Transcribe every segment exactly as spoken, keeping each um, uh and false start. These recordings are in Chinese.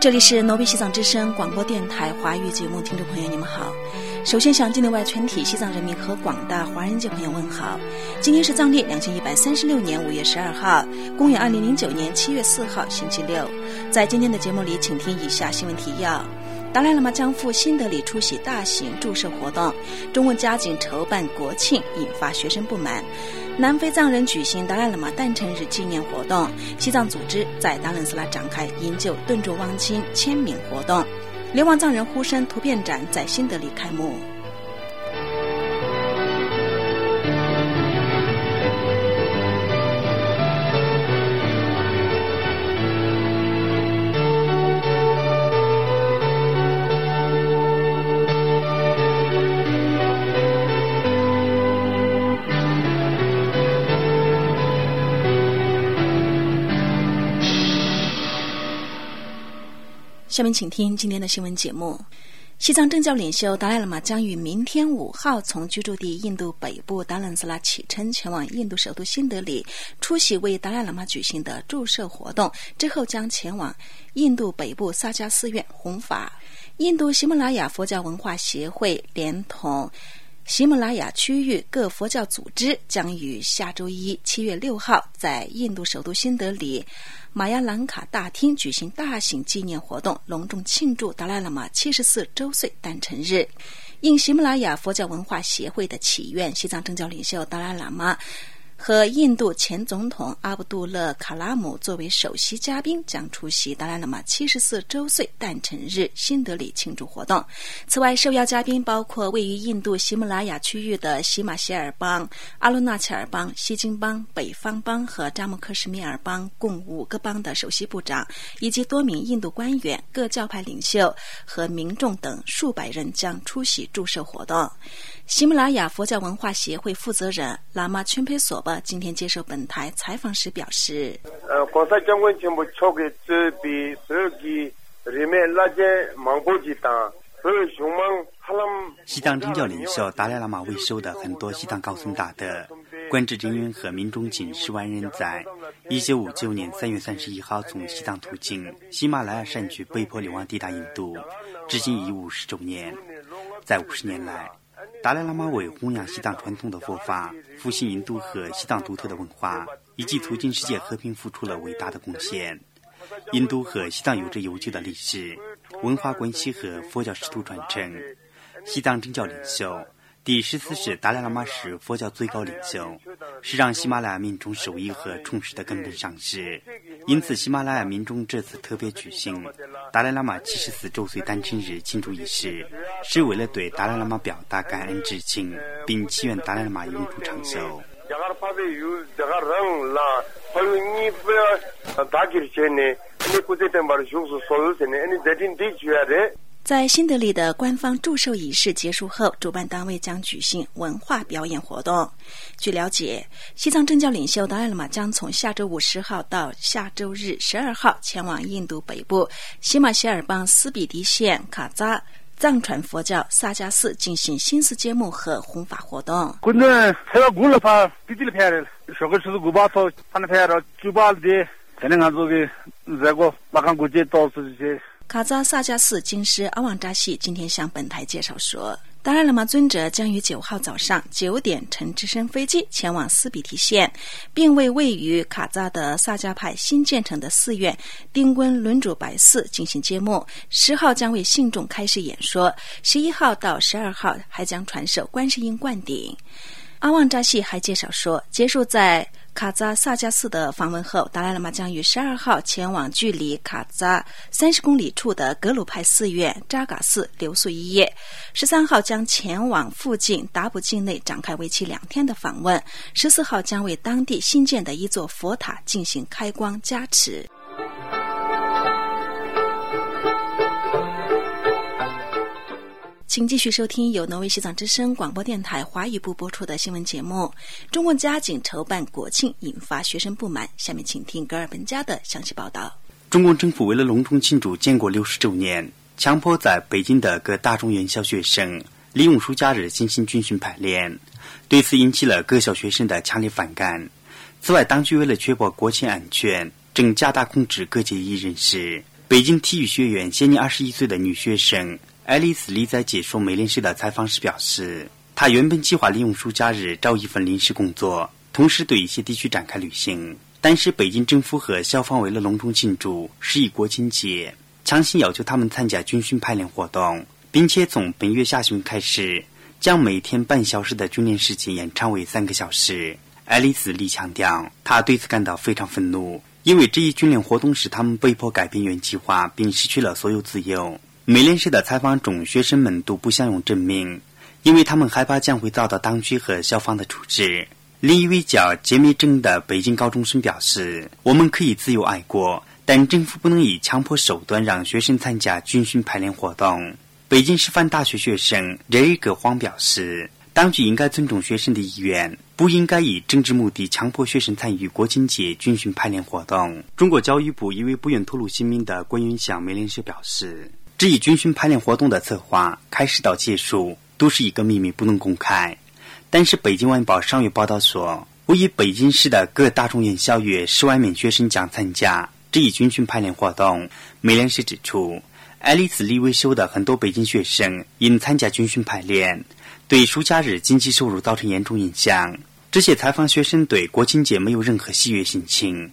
这里是挪威西藏之声广播电台华语节目，听众朋友你们好。首先向境内外全体西藏人民和广大华人界朋友问好。今天是藏历两千一百三十六年五月十二号，公元二零零九年七月四号，星期六。在今天的节目里，请听以下新闻提要：达赖喇嘛将赴新德里出席大型祝寿活动，中共加紧筹办国庆，引发学生不满。南非藏人举行达赖喇嘛诞辰日纪念活动，西藏组织在达伦斯拉展开营救敦助汪亲签名活动。流亡藏人呼声图片展在新德里开幕。下面请听今天的新闻节目。西藏政教领袖达赖喇嘛将于明天五号从居住地印度北部达伦斯拉启程，前往印度首都新德里出席为达赖喇嘛举行的祝寿活动，之后将前往印度北部萨迦寺院弘法。印度喜马拉雅佛教文化协会连同喜马拉雅区域各佛教组织将于下周一七月六号在印度首都新德里玛雅兰卡大厅举行大型纪念活动，隆重庆祝达赖喇嘛七十四周岁诞辰日。应喜马拉雅佛教文化协会的祈愿，西藏政教领袖达赖喇嘛和印度前总统阿卜杜勒·卡拉姆作为首席嘉宾，将出席达赖喇嘛七十四周岁诞辰日新德里庆祝活动。此外，受邀嘉宾包括位于印度喜马拉雅区域的喜马歇尔邦、阿鲁纳切尔邦、西金邦、北方邦和扎木克什米尔邦共五个邦的首席部长，以及多名印度官员、各教派领袖和民众等数百人将出席祝寿活动。喜马拉雅佛教文化协会负责人喇嘛圈佩索巴今天接受本台采访时表示， 西藏政教领袖达赖喇嘛为首的很多西藏高僧大德、官职人员和民众近十万人在一九五九年三月三十一号从西藏途经喜马拉雅山区被迫流亡抵达印度，至今已五十周年。在五十年来，达赖喇嘛为弘扬西藏传统的佛法、复兴印度和西藏独特的文化，以及促进世界和平付出了伟大的贡献。印度和西藏有着悠久的历史、文化关系和佛教师徒传承。西藏政教领袖第十四世达赖喇嘛是佛教最高领袖，是让喜马拉雅民众受益和重视的根本上师。因此，喜马拉雅民众这次特别举行达赖喇嘛七十四周岁诞辰日庆祝仪式，是为了对达赖喇嘛表达感恩之情，并祈愿达赖喇嘛永驻长寿。 在新德里的官方祝寿仪式结束后，主办单位将举行文化表演活动。据了解，西藏政教领袖达赖喇嘛将从下周五十号到下周日十二号前往印度北部喜马歇尔邦斯比迪县卡扎藏传佛教萨迦寺进行新寺揭幕和弘法活动。卡扎萨迦寺经师阿旺扎西今天向本台介绍说，达赖喇嘛尊者将于九号早上九点乘直升飞机前往斯比提县，并为位于卡扎的萨迦派新建成的寺院丁温伦主白寺进行揭幕。十号将为信众开示演说，十一号到十二号还将传授观世音灌顶。阿旺扎西还介绍说，结束在卡扎萨迦寺的访问后，达赖喇嘛将于十二号前往距离卡扎三十公里处的格鲁派寺院扎嘎寺留宿一夜，十三号将前往附近达卜境内展开为期两天的访问，十四号将为当地新建的一座佛塔进行开光加持。请继续收听由挪威西藏之声广播电台华语部播出的新闻节目。中共加紧筹办国庆，引发学生不满。下面请听格尔本加的详细报道。 中共政府为了隆重庆祝建国六十周年，强迫在北京的各大中院校学生利用暑假日进行军训排练，对此引起了各校学生的强烈反感。此外，当局为了确保国庆安全，正加大控制各界异议人士。北北京体育学院现年二十一岁的女学生爱丽丝李在接受美联社的采访时表示，她原本计划利用暑假日找一份临时工作，同时对一些地区展开旅行，但是北京政府和校方为了隆重庆祝十一国庆节，强行要求他们参加军训排练活动，并且从本月下旬开始将每天半小时的军练时间延长为三个小时。爱丽丝李强调，她对此感到非常愤怒，因为这一军练活动使他们被迫改变原计划，并失去了所有自由。美联社的采访中，学生们都不想用真名，因为他们害怕将会遭到当局和校方的处置。另一位叫杰米正的北京高中生表示，我们可以自由爱国，但政府不能以强迫手段让学生参加军训排练活动。北京师范大学学生任格黄表示，当局应该尊重学生的意愿，不应该以政治目的强迫学生参与国庆节军训排练活动。中国教育部一位不愿透露姓名的官员向美联社表示，这一军训排练活动的策划开始到结束都是一个秘密，不能公开。但是北京晚报上月报道说，位于北京市的各大中院校约十万名学生将参加这一军训排练活动。美联社指出，爱丽丝李维修的很多北京学生因参加军训排练，对暑假日经济收入造成严重影响。这些采访学生对国庆节没有任何喜悦心情。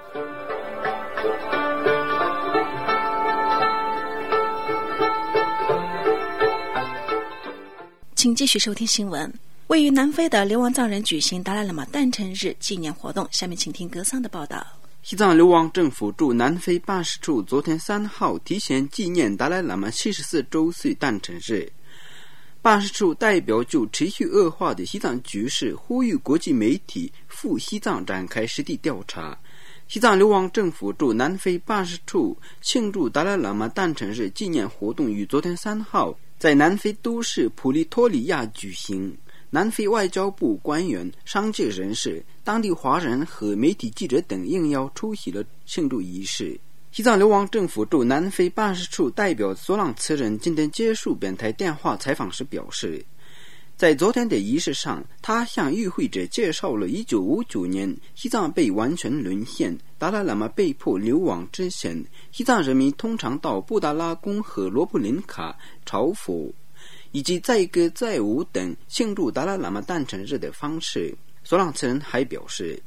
请继续收听新闻。位于南非的流亡藏人举行达赖喇嘛诞辰日纪念活动，下面请听格桑的报道。 西藏流亡政府驻南非办事处昨天三号提前纪念达赖喇嘛七十四周岁诞辰日。办事处代表就持续恶化的西藏局势呼吁国际媒体赴西藏展开实地调查。西藏流亡政府驻南非办事处庆祝达赖喇嘛诞辰日纪念活动于昨天三号在南非都市普利托里亚举行。南非外交部官员、商界人士、当地华人和媒体记者等应邀出席了庆祝仪式。西藏流亡政府驻南非办事处代表索朗茨人今天接受本台电话采访时表示，在昨天的仪式上，他向与会者介绍了一九五九年西藏被完全沦陷，达赖喇嘛被迫流亡之前，西藏人民通常到布达拉宫和罗布林卡朝佛，以及载歌载舞等庆祝达赖喇嘛诞辰日的方式。索朗茨人还表示，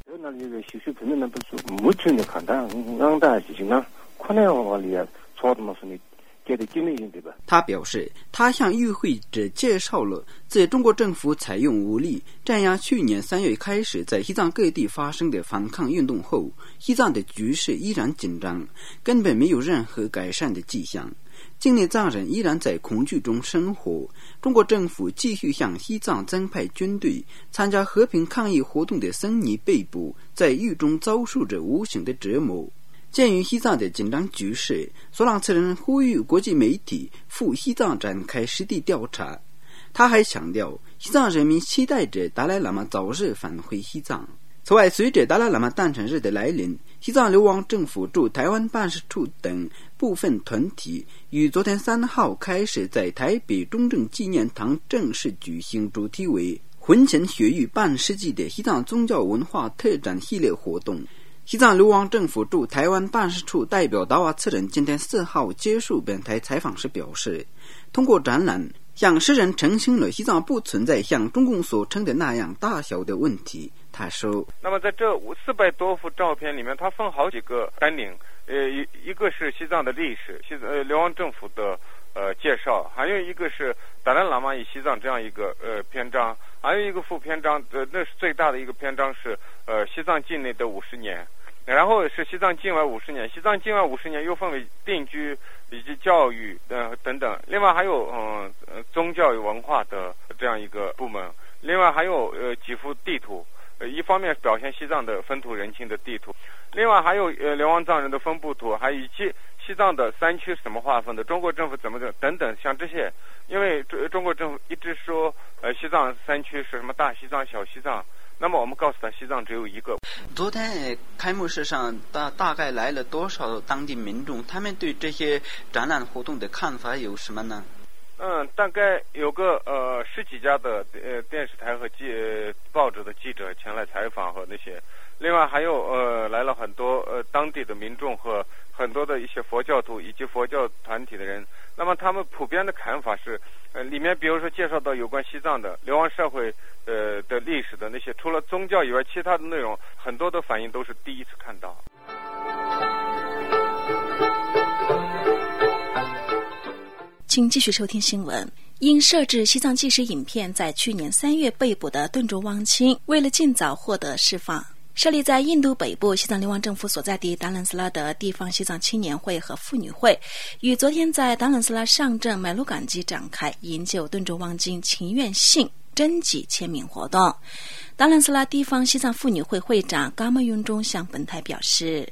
他表示，他向与会者介绍了自中国政府采用武力镇压去年三月开始在西藏各地发生的反抗运动后，西藏的局势依然紧张，根本没有任何改善的迹象。境内藏人依然在恐惧中生活，中国政府继续向西藏增派军队，参加和平抗议活动的僧尼被捕，在狱中遭受着无形的折磨。鉴于西藏的紧张局势，索朗茨人呼吁国际媒体赴西藏展开实地调查。他还强调，西藏人民期待着达赖喇嘛早日返回西藏。此外，随着达赖喇嘛诞辰日的来临，西藏流亡政府驻台湾办事处等部分团体于昨天三号开始在台北中正纪念堂正式举行主题为魂前雪域半世纪的西藏宗教文化特展系列活动。西藏流亡政府驻台湾办事处代表达瓦次人今天四号接受本台采访时表示，通过展览向世人澄清了西藏不存在像中共所称的那样大小的问题。他说， 那么在这四百多幅照片里面，它分好几个单领，呃，一一个是西藏的历史，西呃流亡政府的呃介绍，还有一个是达赖喇嘛与西藏这样一个呃篇章，还有一个副篇章，呃，那是最大的一个篇章是呃西藏境内的五十年，然后是西藏境外五十年，西藏境外五十年又分为定居以及教育呃等等，另外还有嗯呃宗教与文化的这样一个部门，另外还有呃几幅地图。一方面表现西藏的风土人情的地图，另外还有呃流亡藏人的分布图，还以及西藏的山区怎么划分的，中国政府怎么的等等，像这些，因为中国政府一直说呃西藏山区是什么大西藏、小西藏，那么我们告诉他西藏只有一个。 昨天开幕式上大大概来了多少当地民众？他们对这些展览活动的看法有什么呢？ 嗯，大概有个呃十几家的呃电视台和记、呃、报纸的记者前来采访和那些，另外还有呃来了很多呃当地的民众和很多的一些佛教徒以及佛教团体的人，那么他们普遍的看法是，呃，里面比如说介绍到有关西藏的流亡社会呃的历史的那些，除了宗教以外，其他的内容很多的反应都是第一次看到。 请继续收听新闻。因设置西藏纪实影片在去年三月被捕的顿卓汪清，为了尽早获得释放，设立在印度北部西藏流亡政府所在地达兰斯拉的地方西藏青年会和妇女会，于昨天在达兰斯拉上镇麦鲁岗基展开营救顿卓汪清情愿信征集签名活动。达兰斯拉地方西藏妇女会会长噶玛雍中向本台表示，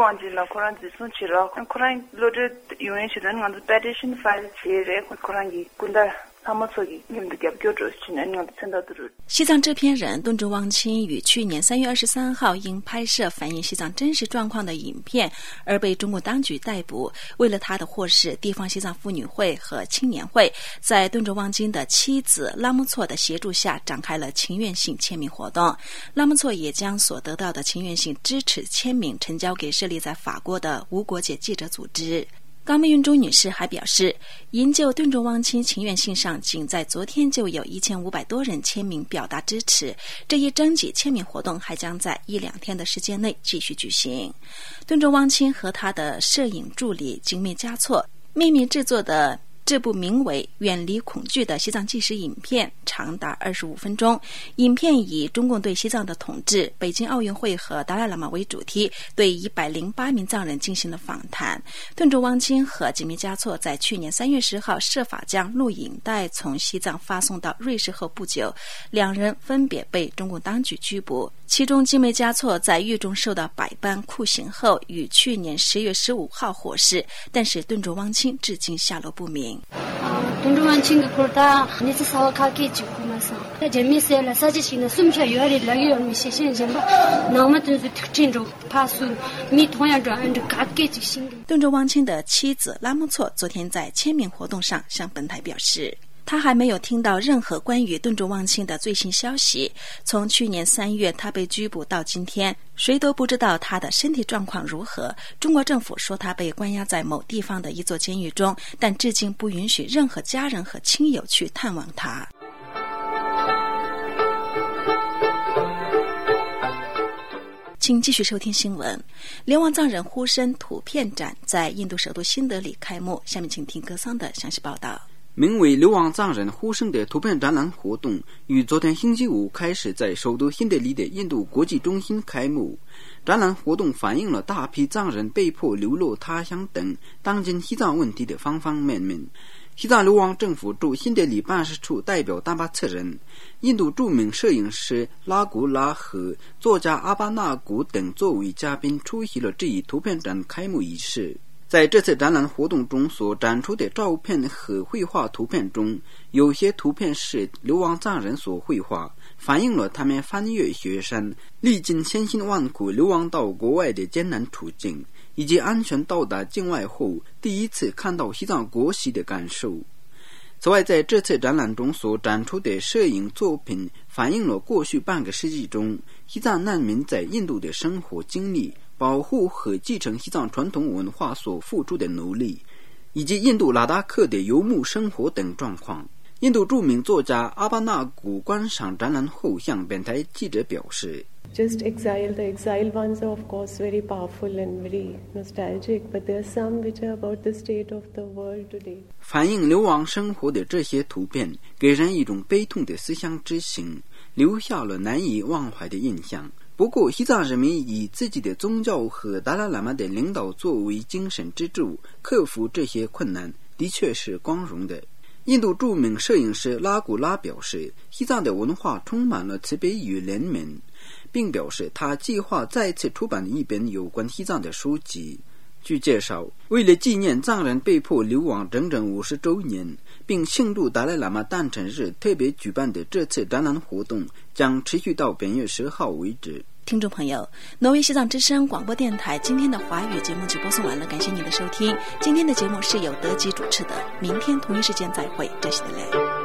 西藏制片人顿卓汪清于去年三月二十三号因拍摄反映西藏真实状况的影片而被中国当局逮捕。为了他的获释，地方西藏妇女会和青年会在顿卓汪清的妻子拉木措的协助下展开了情愿信签名活动。拉木措也将所得到的情愿信支持签名呈交给设立在法国的无国界记者组织。高梅云中女士还表示，营救顿卓汪清情愿信上仅在昨天就有一千五百多人签名表达支持，这一征集签名活动还将在一两天的时间内继续举行。顿卓汪清和他的摄影助理精密加措秘密制作的这部名为《远离恐惧》的西藏纪实影片长达二十五分钟，影片以中共对西藏的统治、北京奥运会和达赖喇嘛为主题，对一百零八名藏人进行了访谈。顿卓汪清和吉米加措在去年三月十号设法将录影带从西藏发送到瑞士后不久，两人分别被中共当局拘捕。其中吉梅加措在狱中受到百般酷刑后，于去年十月十五号获释，但是顿卓汪清至今下落不明。 顿卓汪清的苦大，你是sao卡给就苦嘛上，那这没事了，啥子情的，什么叫有点来有没些现象吧？那么就是特征中怕输，你同样转按着卡给就行了。 顿卓汪清的妻子拉木措昨天在签名活动上向本台表示，他还没有听到任何关于顿卓汪清的最新消息。从去年三月他被拘捕到今天，谁都不知道他的身体状况如何。中国政府说他被关押在某地方的一座监狱中，但至今不允许任何家人和亲友去探望他。请继续收听新闻。流亡藏人呼声图片展在印度首都新德里开幕，下面请听歌桑的详细报道。 名为流亡藏人呼声的图片展览活动于昨天星期五开始在首都新德里的印度国际中心开幕。展览活动反映了大批藏人被迫流落他乡等当今西藏问题的方方面面。西藏流亡政府驻新德里办事处代表丹巴策人、印度著名摄影师拉古拉和作家阿巴纳古等作为嘉宾出席了这一图片展开幕仪式。在这次展览活动中所展出的照片和绘画图片中，有些图片是流亡藏人所绘画，反映了他们翻越雪山、历经千辛万苦流亡到国外的艰难处境，以及安全到达境外后第一次看到西藏国旗的感受。此外，在这次展览中所展出的摄影作品反映了过去半个世纪中西藏难民在印度的生活经历、保护和继承西藏传统文化所付出的努力，以及印度拉达克的游牧生活等状况。印度著名作家阿巴纳古观赏展览后向本台记者表示， Just exile, the exile ones are of course very powerful and very nostalgic, but there are some which are about the state of the world today. 反映流亡生活的这些图片给人一种悲痛的思乡之情，留下了难以忘怀的印象。不过西藏人民以自己的宗教和达赖喇嘛的领导作为精神支柱，克服这些困难的确是光荣的。印度著名摄影师拉古拉表示，西藏的文化充满了慈悲与怜悯，并表示他计划再次出版一本有关西藏的书籍。据介绍，为了纪念藏人被迫流亡整整五十周年，并庆祝达赖喇嘛诞辰日特别举办的这次展览活动将持续到本月十号为止。 听众朋友，挪威西藏之声广播电台今天的华语节目就播送完了，感谢您的收听。今天的节目是由德吉主持的，明天同一时间再会，这是的嘞。